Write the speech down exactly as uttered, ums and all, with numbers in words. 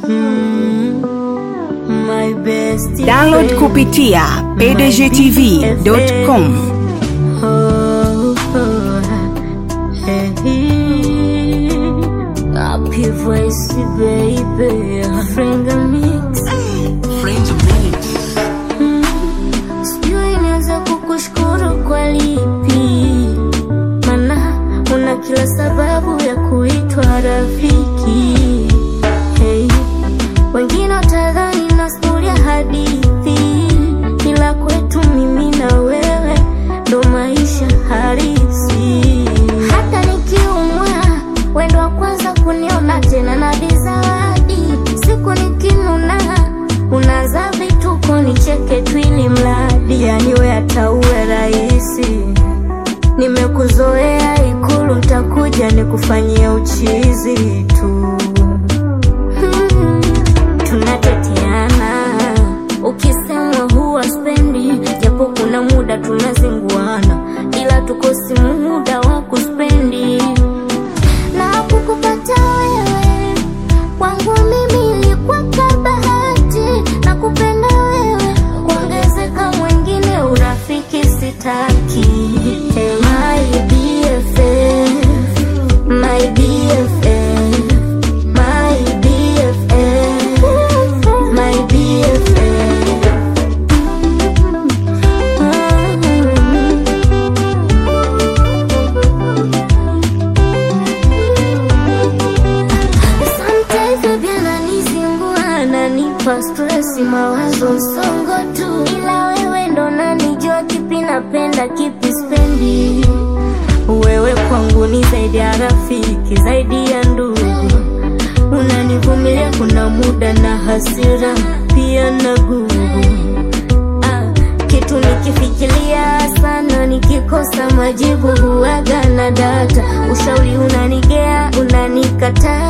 Download kupitia p d g t v dot com. Oh, oh, hey, happy voice baby, friend mix, friends mix. Sijui nianza kukushukuru kwa lipi, maana una kila sababu ya kuitwa rafiki. Hey, wengine watadhani na story hadithi, ila kwetu mimi na wewe ndo maisha halisi. Hata nikiumwa wendo wa kwanza kuniona tena na bizawadi. Siku nikinuna unaza vituko nicheke tu ili mradi. Yani we hata uwe rahisi, nimekuzoea Ikulu nitakuja nikufanyia uchizi tu. Hmm, tunateteana ukisema huwa spendi, japo kuna muda tunazinguana, ila tukosi muda wa kuspendi. Na kukupata wewe kwangu mimi ilikuwa kabahati, na kupenda wewe kuongezeka mwingine urafiki sitaki. Hey, my B F F, my B F F, my B F F, my B F F. Nipa stress, mawazo msongo tu, ila wewe ndo nanijua kipi napenda kipi spendi. Wewe kwangu ni zaidi ya rafiki, zaidi ya ndugu. Unanivumilia kuna muda na hasira, pia na gugu. Ah, kitu nikifikiria sana, nikikosa majibu huwaga na data. Ushauri unanigea, unanikata